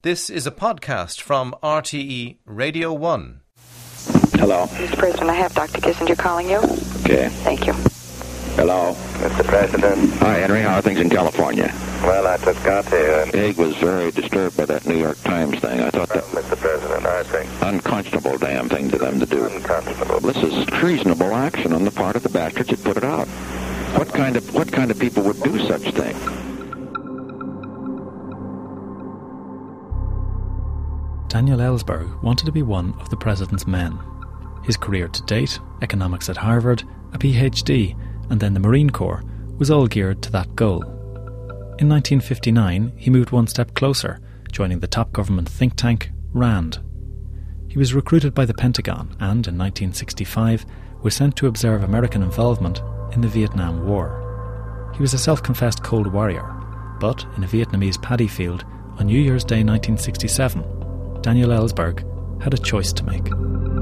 This is a podcast from RTE Radio 1. Hello. Mr. President, I have Dr. Kissinger calling you. Okay. Thank you. Hello. Mr. President. Hi, Henry. How are things in California? Well, I just got here. Haig was very disturbed by that New York Times thing. I thought that Mr. President, I think. unconscionable damn thing to them to do. Unconscionable. This is treasonable action on the part of the bastards that put it out. What kind of people would do such thing? Daniel Ellsberg wanted to be one of the president's men. His career to date, economics at Harvard, a PhD, and then the Marine Corps, was all geared to that goal. In 1959, he moved one step closer, joining the top government think tank, RAND. He was recruited by the Pentagon and, in 1965, was sent to observe American involvement in the Vietnam War. He was a self-confessed cold warrior, but in a Vietnamese paddy field on New Year's Day 1967, Daniel Ellsberg had a choice to make.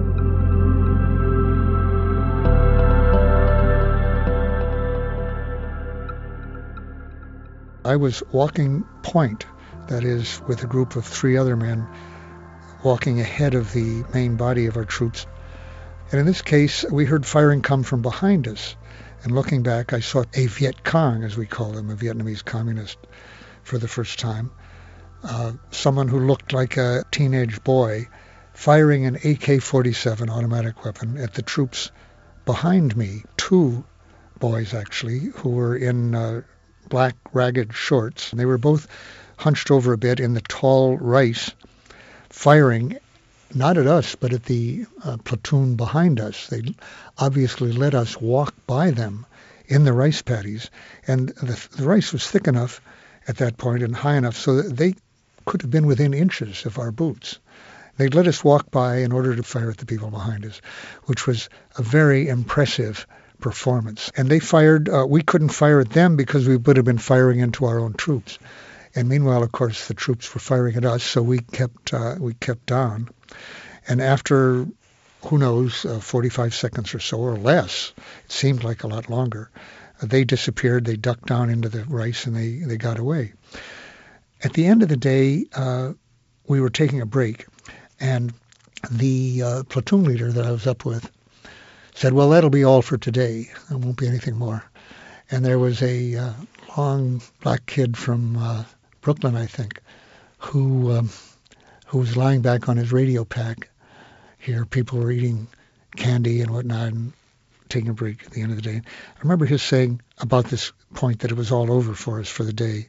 I was walking point, that is, with a group of 3 other men, walking ahead of the main body of our troops. And in this case, we heard firing come from behind us. And looking back, I saw a Viet Cong, as we call them, a Vietnamese communist, for the first time. Someone who looked like a teenage boy firing an AK-47 automatic weapon at the troops behind me. 2 boys, actually, who were in black ragged shorts. They were both hunched over a bit in the tall rice, firing not at us, but at the platoon behind us. They obviously let us walk by them in the rice paddies. And the rice was thick enough at that point and high enough so that they could have been within inches of our boots. They let us walk by in order to fire at the people behind us, which was a very impressive performance. And they fired, we couldn't fire at them because we would have been firing into our own troops. And meanwhile, of course, the troops were firing at us, so we kept down. And after, who knows, 45 seconds or so or less, it seemed like a lot longer, they disappeared, they ducked down into the rice, and they got away. At the end of the day, we were taking a break, and the platoon leader that I was up with said, well, that'll be all for today. There won't be anything more. And there was a long black kid from Brooklyn, I think, who was lying back on his radio pack. Here, people were eating candy and whatnot and taking a break at the end of the day. I remember his saying about this point that it was all over for us for the day,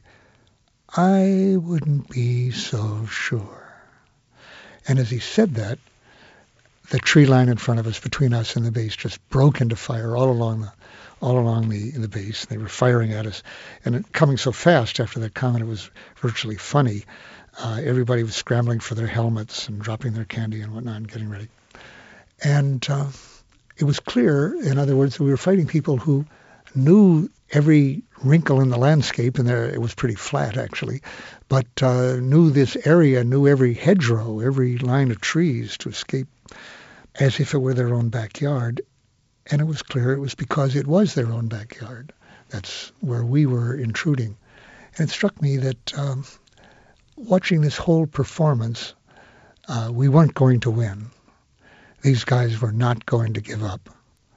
I wouldn't be so sure. And as he said that, the tree line in front of us, between us and the base, just broke into fire all along the base. They were firing at us, and it, coming so fast after that comment, it was virtually funny. Everybody was scrambling for their helmets and dropping their candy and whatnot and getting ready. And it was clear, in other words, that we were fighting people who knew every wrinkle in the landscape, and there it was pretty flat actually, but knew this area, knew every hedgerow, every line of trees to escape, as if it were their own backyard. And it was clear it was because it was their own backyard. That's where we were intruding. And it struck me that watching this whole performance, we weren't going to win. These guys were not going to give up.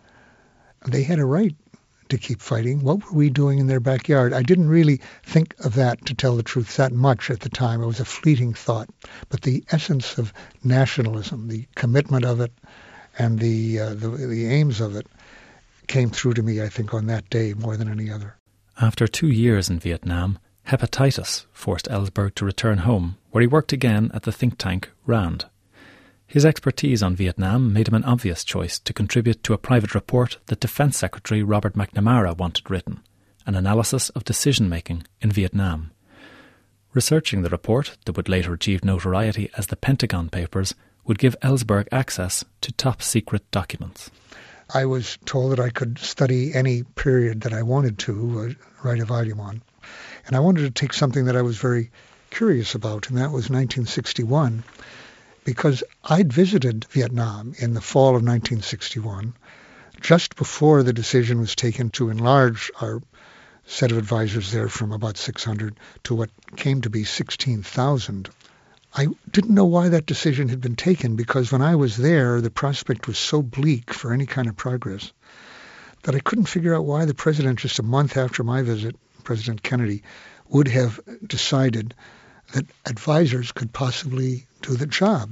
They had a right to keep fighting. What were we doing in their backyard? I didn't really think of that, to tell the truth, that much at the time. It was a fleeting thought. But the essence of nationalism, the commitment of it, and the aims of it came through to me, I think, on that day more than any other. After 2 years in Vietnam, hepatitis forced Ellsberg to return home, where he worked again at the think tank RAND. His expertise on Vietnam made him an obvious choice to contribute to a private report that Defence Secretary Robert McNamara wanted written, an analysis of decision-making in Vietnam. Researching the report, that would later achieve notoriety as the Pentagon Papers, would give Ellsberg access to top-secret documents. I was told that I could study any period that I wanted to, write a volume on. And I wanted to take something that I was very curious about, and that was 1961, because I'd visited Vietnam in the fall of 1961, just before the decision was taken to enlarge our set of advisors there from about 600 to what came to be 16,000 I didn't know why that decision had been taken, because when I was there, the prospect was so bleak for any kind of progress that I couldn't figure out why the president, just a month after my visit, President Kennedy, would have decided that advisors could possibly do the job.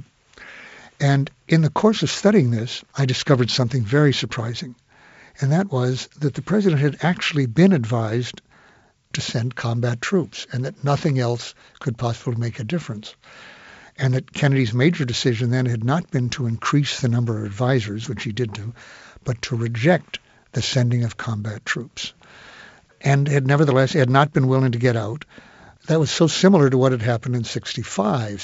And in the course of studying this, I discovered something very surprising, and that was that the president had actually been advised to send combat troops, and that nothing else could possibly make a difference. And that Kennedy's major decision then had not been to increase the number of advisors, which he did do, but to reject the sending of combat troops. And had nevertheless had not been willing to get out. That was so similar to what had happened in 64,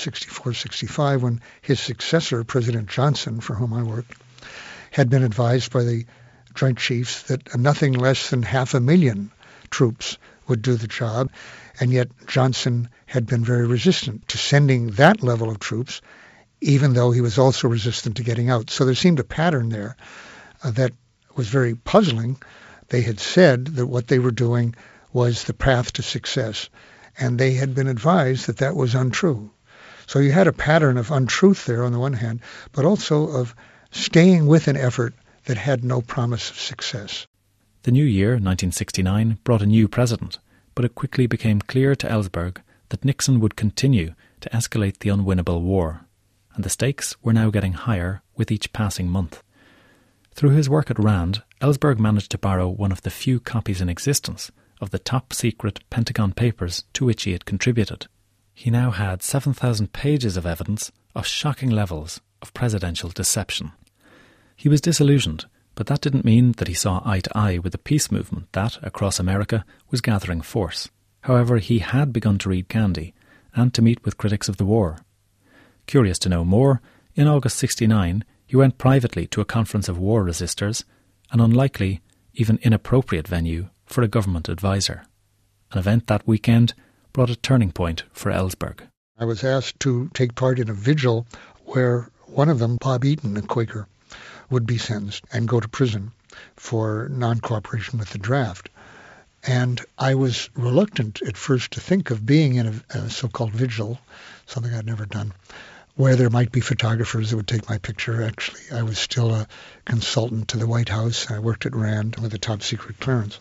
65, when his successor, President Johnson, for whom I worked, had been advised by the Joint Chiefs that nothing less than 500,000 troops would do the job, and yet Johnson had been very resistant to sending that level of troops, even though he was also resistant to getting out. So there seemed a pattern there that was very puzzling. They had said that what they were doing was the path to success, and they had been advised that that was untrue. So you had a pattern of untruth there on the one hand, but also of staying with an effort that had no promise of success. The new year, 1969, brought a new president, but it quickly became clear to Ellsberg that Nixon would continue to escalate the unwinnable war, and the stakes were now getting higher with each passing month. Through his work at RAND, Ellsberg managed to borrow one of the few copies in existence of the top-secret Pentagon Papers to which he had contributed. He now had 7,000 pages of evidence of shocking levels of presidential deception. He was disillusioned, but that didn't mean that he saw eye to eye with the peace movement that, across America, was gathering force. However, he had begun to read Gandhi and to meet with critics of the war. Curious to know more, in August 1969, he went privately to a conference of war resistors, an unlikely, even inappropriate venue for a government advisor. An event that weekend brought a turning point for Ellsberg. I was asked to take part in a vigil where one of them, Bob Eaton, a Quaker, would be sentenced and go to prison for non-cooperation with the draft. And I was reluctant at first to think of being in a so-called vigil, something I'd never done, where there might be photographers that would take my picture. Actually, I was still a consultant to the White House, and I worked at RAND with a top-secret clearance.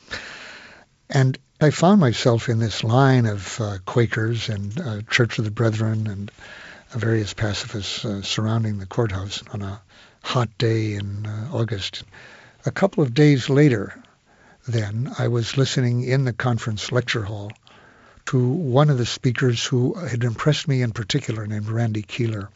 And I found myself in this line of Quakers and Church of the Brethren and various pacifists surrounding the courthouse on a hot day in August. A couple of days later, then, I was listening in the conference lecture hall to one of the speakers who had impressed me in particular, named Randy Keeler.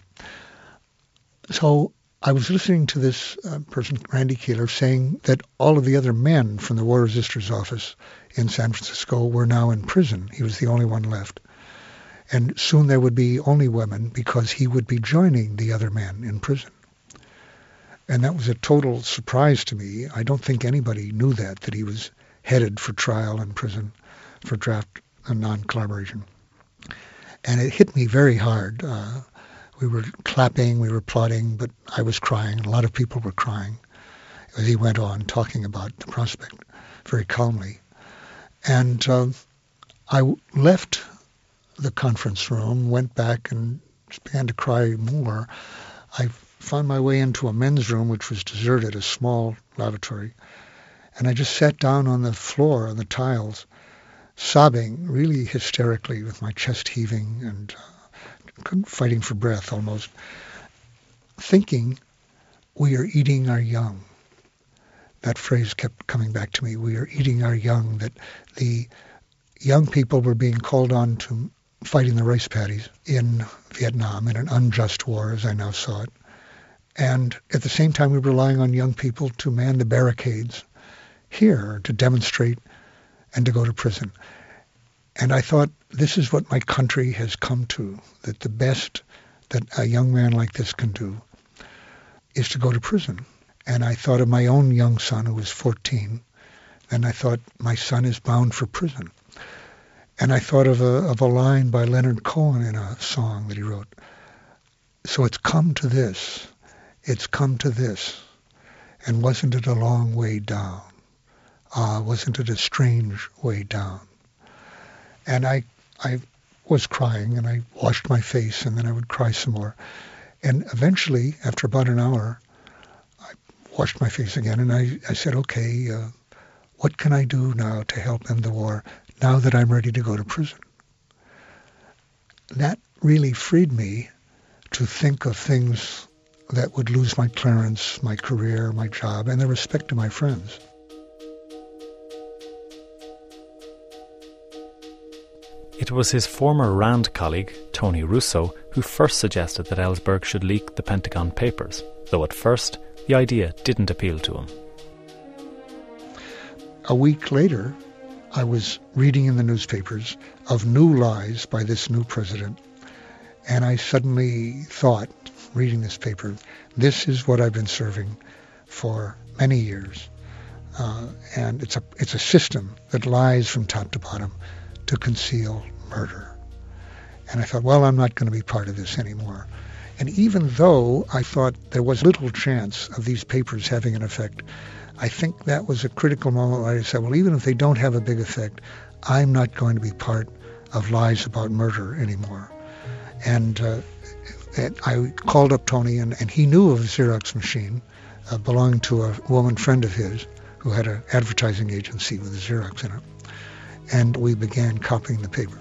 So I was listening to this person, Randy Keeler, saying that all of the other men from the War Resistors office in San Francisco were now in prison. He was the only one left. And soon there would be only women because he would be joining the other men in prison. And that was a total surprise to me. I don't think anybody knew that he was headed for trial in prison for draft and non-collaboration. And it hit me very hard. We were clapping, we were applauding, but I was crying. A lot of people were crying as he went on talking about the prospect very calmly. And I left the conference room, went back and just began to cry more. I found my way into a men's room, which was deserted, a small lavatory. And I just sat down on the floor, on the tiles, sobbing really hysterically with my chest heaving and fighting for breath almost, thinking, we are eating our young. That phrase kept coming back to me, we are eating our young, that the young people were being called on to fighting the rice paddies in Vietnam in an unjust war, as I now saw it. And at the same time, we were relying on young people to man the barricades here, to demonstrate and to go to prison. And I thought, this is what my country has come to, that the best that a young man like this can do is to go to prison. And I thought of my own young son, who was 14, and I thought, my son is bound for prison. And I thought of a line by Leonard Cohen in a song that he wrote. So it's come to this. It's come to this. And wasn't it a long way down? Wasn't it a strange way down? And I was crying, and I washed my face, and then I would cry some more. And eventually, after about an hour, I washed my face again, and I said, okay, what can I do now to help end the war now that I'm ready to go to prison? That really freed me to think of things that would lose my clearance, my career, my job, and the respect of my friends. It was his former RAND colleague, Tony Russo, who first suggested that Ellsberg should leak the Pentagon Papers, though at first the idea didn't appeal to him. A week later, I was reading in the newspapers of new lies by this new president, and I suddenly thought, reading this paper, this is what I've been serving for many years. And it's a system that lies from top to bottom to conceal murder. And I thought, well, I'm not going to be part of this anymore. And even though I thought there was little chance of these papers having an effect, I think that was a critical moment where I said, well, even if they don't have a big effect, I'm not going to be part of lies about murder anymore. And I called up Tony, and he knew of a Xerox machine belonging to a woman friend of his who had an advertising agency with a Xerox in it. And we began copying the papers.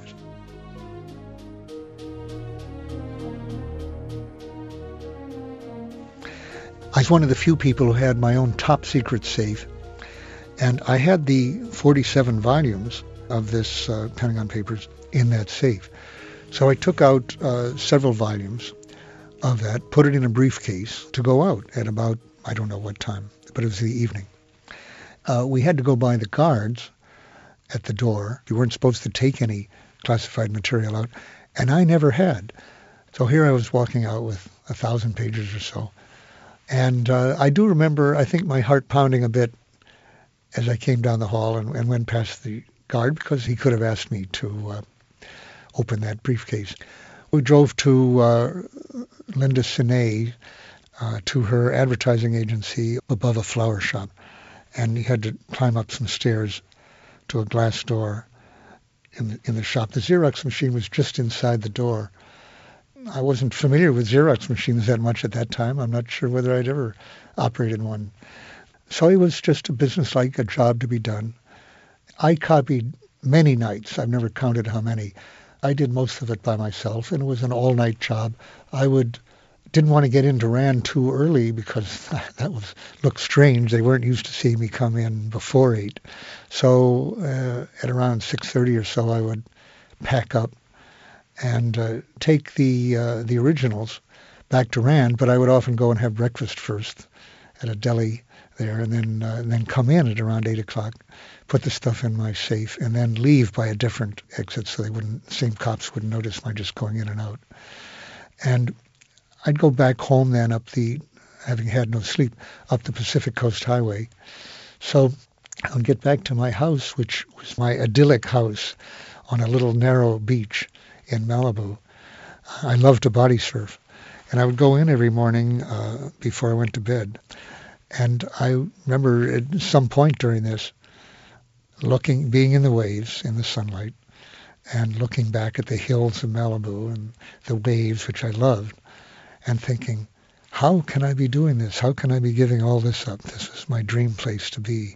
I was one of the few people who had my own top secret safe, and I had the 47 volumes of this Pentagon Papers in that safe. So I took out several volumes of that, put it in a briefcase to go out at about, I don't know what time, but it was the evening. We had to go by the guards at the door. You weren't supposed to take any classified material out, and I never had. So here I was walking out with 1,000 pages or so. And I do remember, I think, my heart pounding a bit as I came down the hall and went past the guard, because he could have asked me to open that briefcase. We drove to Linda Sine, to her advertising agency above a flower shop. And he had to climb up some stairs to a glass door in the shop. The Xerox machine was just inside the door. I wasn't familiar with Xerox machines that much at that time. I'm not sure whether I'd ever operated one. So it was just a business-like, a job to be done. I copied many nights. I've never counted how many. I did most of it by myself, and it was an all-night job. I didn't want to get into RAND too early because that looked strange. They weren't used to seeing me come in before 8. So at around 6:30 or so, I would pack up and take the originals back to RAND, but I would often go and have breakfast first at a deli there, and then come in at around 8 o'clock, put the stuff in my safe, and then leave by a different exit so same cops wouldn't notice my just going in and out. And I'd go back home then having had no sleep, up the Pacific Coast Highway. So I would get back to my house, which was my idyllic house on a little narrow beach in Malibu. I loved to body surf, and I would go in every morning before I went to bed. And I remember at some point during this, being in the waves in the sunlight, and looking back at the hills of Malibu and the waves, which I loved, and thinking, how can I be doing this? How can I be giving all this up? This is my dream place to be.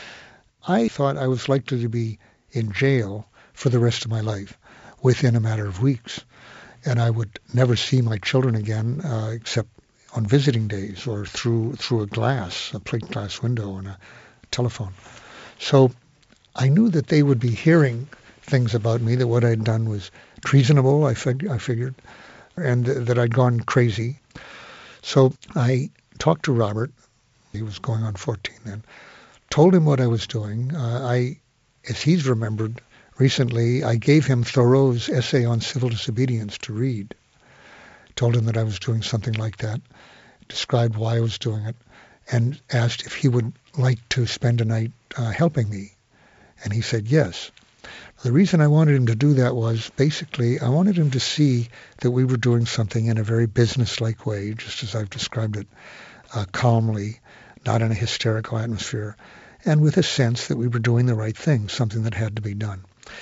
I thought I was likely to be in jail for the rest of my life within a matter of weeks, and I would never see my children again except on visiting days or through a plate glass window on a telephone. So I knew that they would be hearing things about me, that what I'd done was treasonable, I figured, and that I'd gone crazy. So I talked to Robert. He was going on 14 then. Told him what I was doing. As he's remembered recently, I gave him Thoreau's essay on civil disobedience to read. Told him that I was doing something like that, described why I was doing it, and asked if he would like to spend a night helping me. And he said yes. The reason I wanted him to do that was, basically, I wanted him to see that we were doing something in a very business-like way, just as I've described it, calmly, not in a hysterical atmosphere, and with a sense that we were doing the right thing, something that had to be done.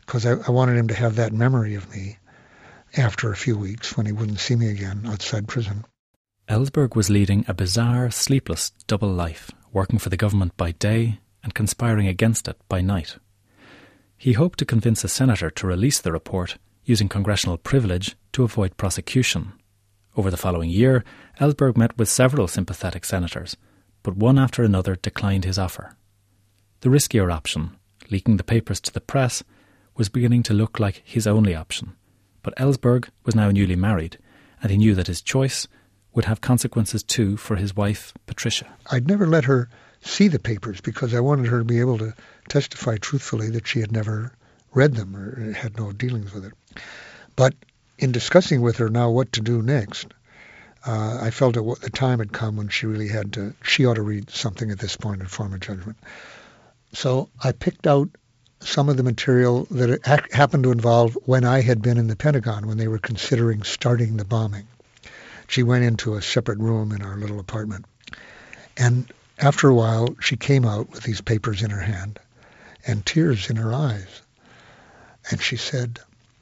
because I wanted him to have that memory of me after a few weeks when he wouldn't see me again outside prison. Ellsberg was leading a bizarre, sleepless double life, working for the government by day and conspiring against it by night. He hoped to convince a senator to release the report using congressional privilege to avoid prosecution. Over the following year, Ellsberg met with several sympathetic senators, but one after another declined his offer. The riskier option, leaking the papers to the press, was beginning to look like his only option. But Ellsberg was now newly married, and he knew that his choice would have consequences too for his wife, Patricia. I'd never let her see the papers because I wanted her to be able to testify truthfully that she had never read them or had no dealings with it. But in discussing with her now what to do next, I felt that the time had come when she really she ought to read something at this point and form a judgment. So I picked out some of the material that happened to involve when I had been in the Pentagon, when they were considering starting the bombing. She went into a separate room in our little apartment. And after a while, she came out with these papers in her hand and tears in her eyes. And she said,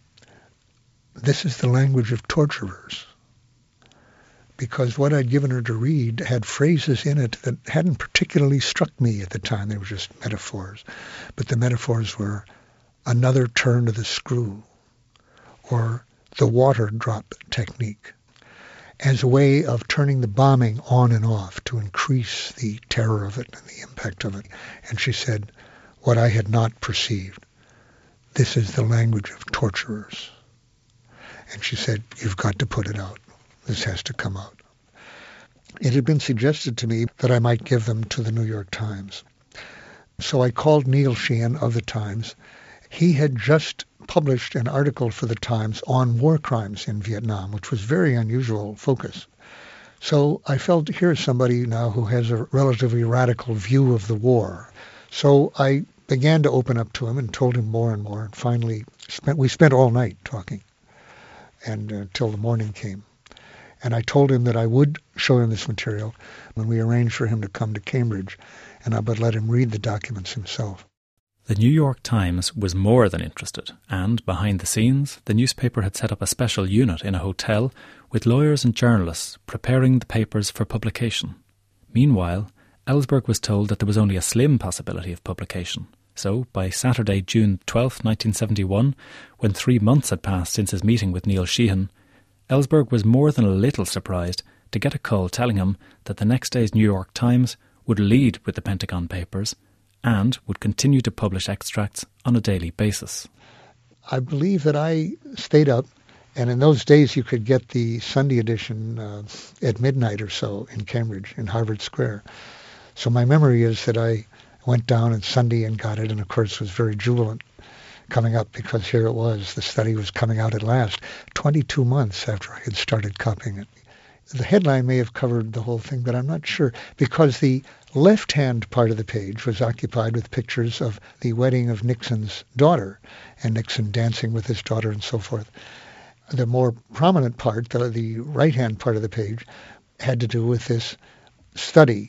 "This is the language of torturers." Because what I'd given her to read had phrases in it that hadn't particularly struck me at the time. They were just metaphors. But the metaphors were another turn of the screw or the water drop technique as a way of turning the bombing on and off to increase the terror of it and the impact of it. And she said, what I had not perceived, this is the language of torturers. And she said, you've got to put it out. This has to come out. It had been suggested to me that I might give them to the New York Times. So I called Neil Sheehan of the Times. He had just published an article for the Times on war crimes in Vietnam, which was very unusual focus. So I felt, here's somebody now who has a relatively radical view of the war. So I began to open up to him and told him more and more. And finally, we spent all night talking and until the morning came. And I told him that I would show him this material when we arranged for him to come to Cambridge, and I would let him read the documents himself. The New York Times was more than interested, and behind the scenes, the newspaper had set up a special unit in a hotel with lawyers and journalists preparing the papers for publication. Meanwhile, Ellsberg was told that there was only a slim possibility of publication. So, by Saturday, June 12, 1971, when 3 months had passed since his meeting with Neil Sheehan, Ellsberg was more than a little surprised to get a call telling him that the next day's New York Times would lead with the Pentagon Papers and would continue to publish extracts on a daily basis. I believe that I stayed up, and in those days you could get the Sunday edition at midnight or so in Cambridge, in Harvard Square. So my memory is that I went down on Sunday and got it, and of course was very jubilant coming up because here it was, the study was coming out at last, 22 months after I had started copying it. The headline may have covered the whole thing, but I'm not sure, because the left-hand part of the page was occupied with pictures of the wedding of Nixon's daughter, and Nixon dancing with his daughter and so forth. The more prominent part, the right-hand part of the page, had to do with this study,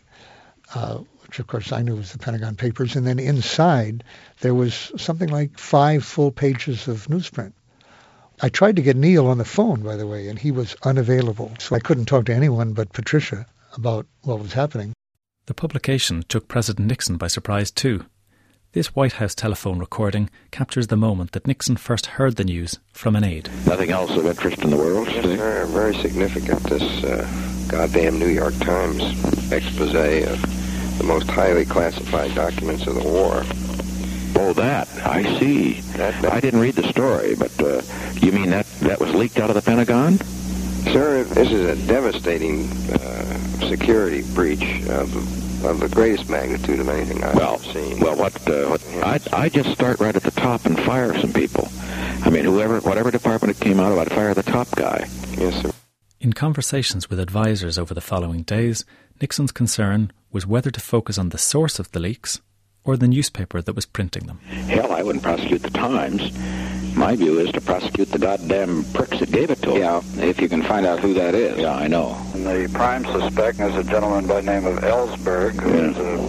which of course I knew was the Pentagon Papers, and then inside there was something like 5 full pages of newsprint. I tried to get Neil on the phone, by the way, and he was unavailable, so I couldn't talk to anyone but Patricia about what was happening. The publication took President Nixon by surprise too. This White House telephone recording captures the moment that Nixon first heard the news from an aide. Nothing else of interest in the world? Yes, sir. Very significant, this goddamn New York Times expose of the most highly classified documents of the war. Oh, that. I see. I didn't read the story, but you mean that was leaked out of the Pentagon? Sir, this is a devastating security breach of the greatest magnitude of anything I've seen. Well, I'd just start right at the top and fire some people. I mean, whatever department it came out of, I'd fire the top guy. Yes, sir. In conversations with advisers over the following days, Nixon's concern was whether to focus on the source of the leaks or the newspaper that was printing them. Hell, I wouldn't prosecute the Times. My view is to prosecute the goddamn pricks that gave it to them. Yeah, if you can find out who that is. Yeah, I know. And the prime suspect is a gentleman by the name of Ellsberg, who is a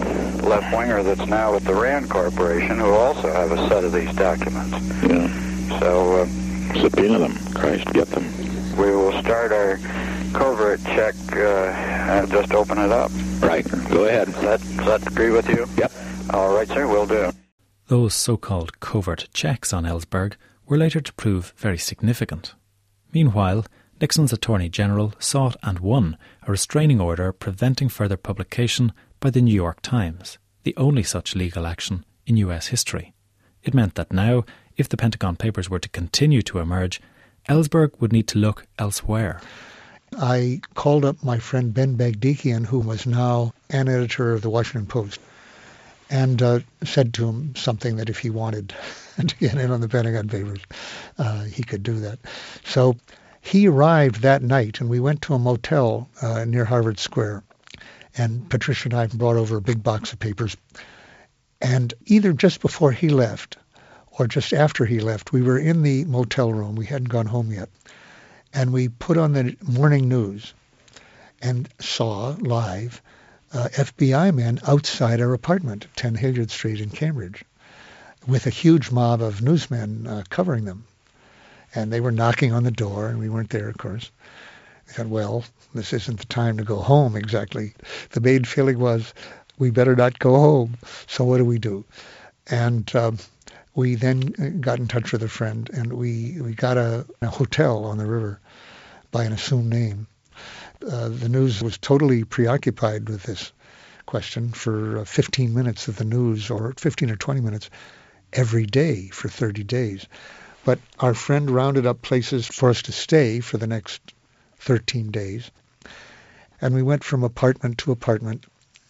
left-winger that's now with the Rand Corporation, who also have a set of these documents. Yeah. So Subpoena them. Christ, get them. we will start our covert check and just open it up. Right. Go ahead. Does that agree with you? Yep. All right, sir. Will do. Those so-called covert checks on Ellsberg were later to prove very significant. Meanwhile, Nixon's Attorney General sought and won a restraining order preventing further publication by the New York Times, the only such legal action in US history. It meant that now, if the Pentagon Papers were to continue to emerge, Ellsberg would need to look elsewhere. I called up my friend Ben Bagdikian, who was now an editor of the Washington Post, and said to him something that if he wanted to get in on the Pentagon Papers, he could do that. So he arrived that night, and we went to a motel near Harvard Square. And Patricia and I brought over a big box of papers. And either just before he left or just after he left, we were in the motel room. We hadn't gone home yet. And we put on the morning news and saw live FBI men outside our apartment, 10 Hilliard Street in Cambridge, with a huge mob of newsmen covering them. And they were knocking on the door, and we weren't there, of course. We thought, well, this isn't the time to go home exactly. The main feeling was, we better not go home. So what do? And we then got in touch with a friend, and we got a hotel on the river by an assumed name. The news was totally preoccupied with this question for 15 minutes of the news, or 15 or 20 minutes every day for 30 days. But our friend rounded up places for us to stay for the next 13 days. And we went from apartment to apartment,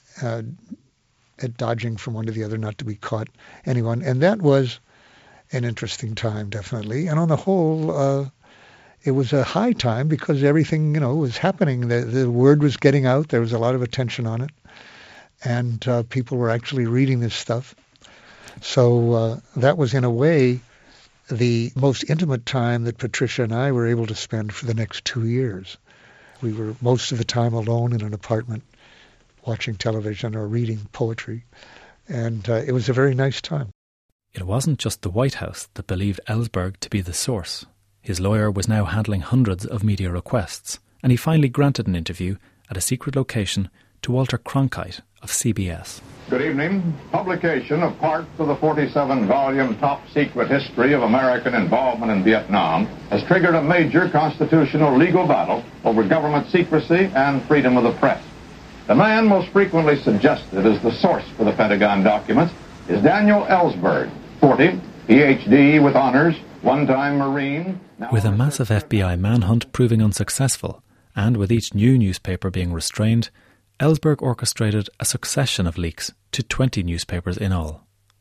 dodging from one to the other not to be caught anyone. And that was an interesting time, definitely. And on the whole, it was a high time because everything, was happening. The word was getting out. There was a lot of attention on it. And people were actually reading this stuff. So that was, in a way, the most intimate time that Patricia and I were able to spend for the next 2 years. We were most of the time alone in an apartment, watching television or reading poetry. And it was a very nice time. It wasn't just the White House that believed Ellsberg to be the source. His lawyer was now handling hundreds of media requests, and he finally granted an interview at a secret location to Walter Cronkite of CBS. Good evening. Publication of parts of the 47-volume top-secret history of American involvement in Vietnam has triggered a major constitutional legal battle over government secrecy and freedom of the press. The man most frequently suggested as the source for the Pentagon documents is Daniel Ellsberg, 40, Ph.D. with honors, one-time Marine. With a massive FBI manhunt proving unsuccessful, and with each new newspaper being restrained, Ellsberg orchestrated a succession of leaks to 20 newspapers in all.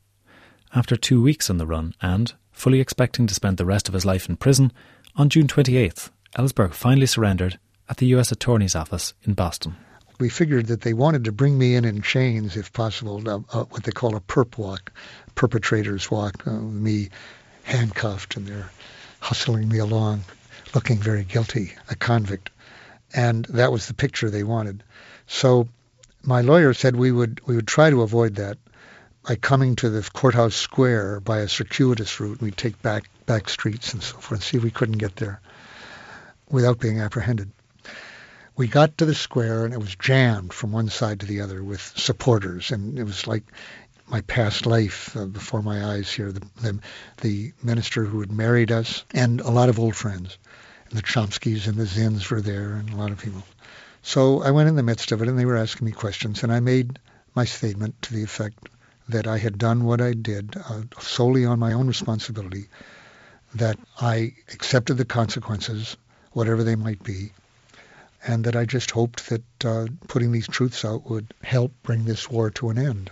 After 2 weeks on the run and, fully expecting to spend the rest of his life in prison, on June 28th, Ellsberg finally surrendered at the U.S. Attorney's Office in Boston. We figured that they wanted to bring me in chains, if possible, what they call a perp walk, perpetrator's walk, me handcuffed, and they're hustling me along, looking very guilty, a convict. And that was the picture they wanted. So my lawyer said we would try to avoid that by coming to the courthouse square by a circuitous route. We'd take back streets and so forth, and see if we couldn't get there without being apprehended. We got to the square, and it was jammed from one side to the other with supporters, and it was like my past life before my eyes here. The minister who had married us, and a lot of old friends. And the Chomskys and the Zins were there, and a lot of people. So I went in the midst of it, and they were asking me questions, and I made my statement to the effect that I had done what I did solely on my own responsibility, that I accepted the consequences, whatever they might be, and that I just hoped that putting these truths out would help bring this war to an end.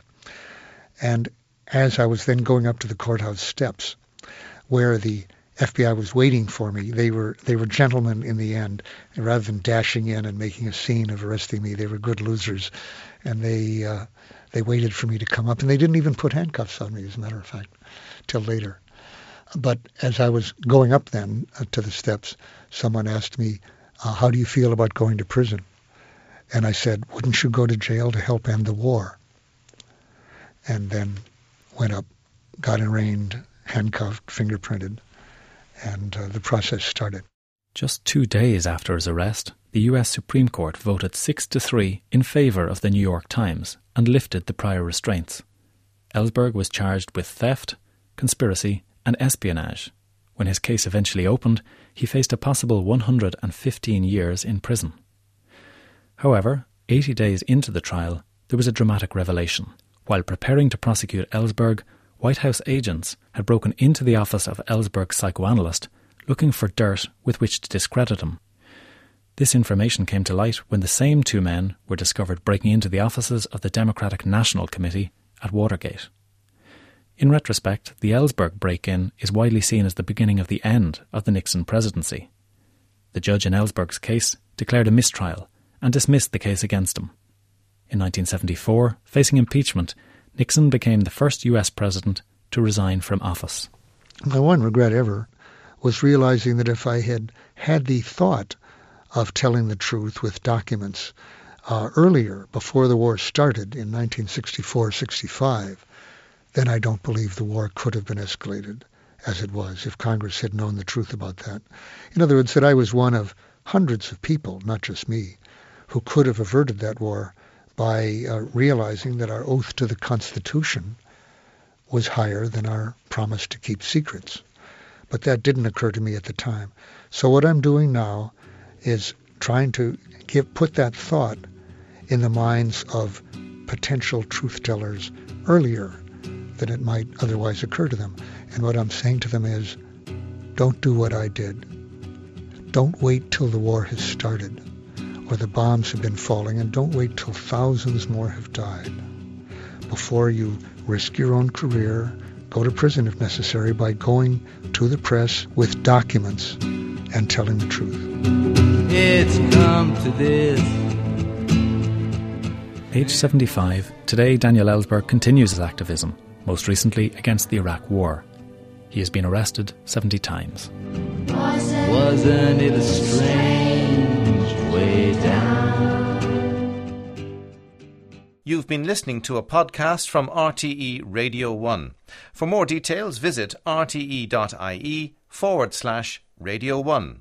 And as I was then going up to the courthouse steps, where the FBI was waiting for me, they were gentlemen in the end, and rather than dashing in and making a scene of arresting me, they were good losers, and they waited for me to come up, and they didn't even put handcuffs on me, as a matter of fact, till later. But as I was going up then to the steps, someone asked me, how do you feel about going to prison? And I said, wouldn't you go to jail to help end the war? and then went up, got arraigned, handcuffed, fingerprinted, and the process started. Just 2 days after his arrest, the US Supreme Court voted 6-3 in favour of the New York Times and lifted the prior restraints. Ellsberg was charged with theft, conspiracy and espionage. When his case eventually opened, he faced a possible 115 years in prison. However, 80 days into the trial, there was a dramatic revelation. While preparing to prosecute Ellsberg, White House agents had broken into the office of Ellsberg's psychoanalyst, looking for dirt with which to discredit him. This information came to light when the same two men were discovered breaking into the offices of the Democratic National Committee at Watergate. In retrospect, the Ellsberg break-in is widely seen as the beginning of the end of the Nixon presidency. The judge in Ellsberg's case declared a mistrial and dismissed the case against him. In 1974, facing impeachment, Nixon became the first US president to resign from office. My one regret ever was realizing that if I had had the thought of telling the truth with documents earlier, before the war started in 1964-65, then I don't believe the war could have been escalated as it was if Congress had known the truth about that. In other words, that I was one of hundreds of people, not just me, who could have averted that war by realizing that our oath to the Constitution was higher than our promise to keep secrets. But that didn't occur to me at the time. So what I'm doing now is trying to put that thought in the minds of potential truth-tellers earlier than it might otherwise occur to them. And what I'm saying to them is, don't do what I did. Don't wait till the war has started or the bombs have been falling, and don't wait till thousands more have died before you risk your own career, go to prison if necessary, by going to the press with documents and telling the truth. It's come to this. Age 75, today Daniel Ellsberg continues his activism, most recently against the Iraq War. He has been arrested 70 times. Wasn't it a strange way down? You've been listening to a podcast from RTE Radio 1. For more details, visit rte.ie/Radio 1.